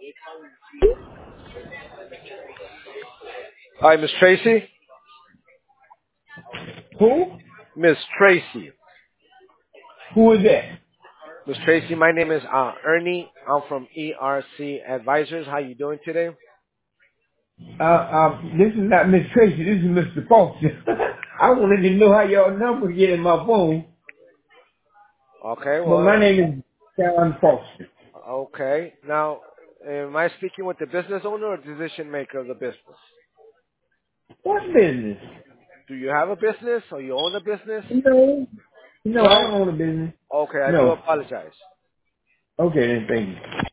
Hi, Miss Tracy. Who? Miss Tracy. Who is that? Miss Tracy, my name is Ernie. I'm from ERC Advisors. How you doing today? This is not Miss Tracy. This is Mr. Foster. I wanted to know how your number get in my phone, Okay, but well, my name is John Foster. okay. Now, am I speaking with the business owner or decision maker of the business? What business? Do you have a business or you own a business? No. No, I No? don't own a business. Okay, I do No. apologize. Okay then, thank you.